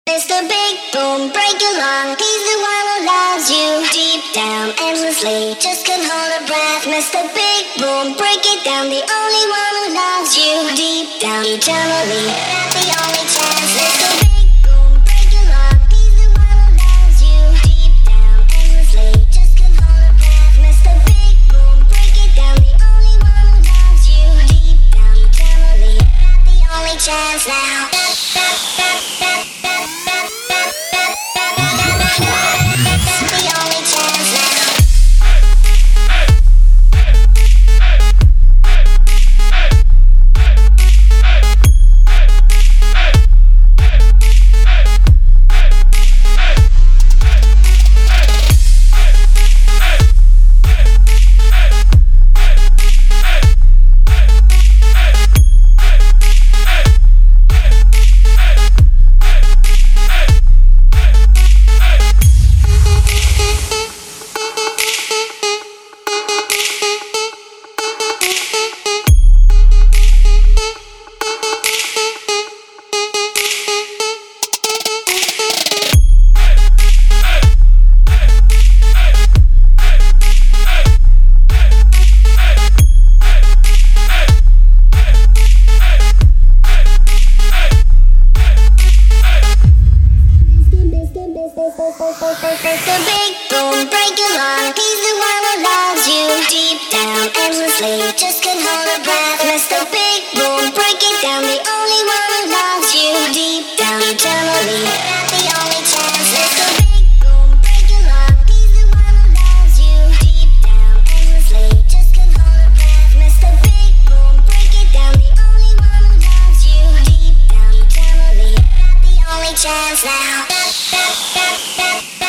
Mr. Big Boom, break your lung. He's the one who loves you deep down, endlessly. Just can't hold a breath. Mr. Big Boom, break it down. The only one who loves you deep down, eternally. That's the only chance. Mr. Big Boom, break your lung. He's the one who loves you deep down, endlessly. Just can't hold a breath. Mr. Big Boom, break it down. The only one who loves you deep down, eternally. That's the only chance now. Mr. Big Boom, break your lung. He's the one who loves you deep down, endlessly. Just can't hold a breath. Mr. Big Boom, break it down. The only one who loves you deep down, eternally. That's the only chance. Mr. Big Boom, break your lung. He's the one who loves you deep down, endlessly. Just can't hold a breath. Mr. Big Boom, break it down. The only one who loves you deep down, eternally. That's the only chance now.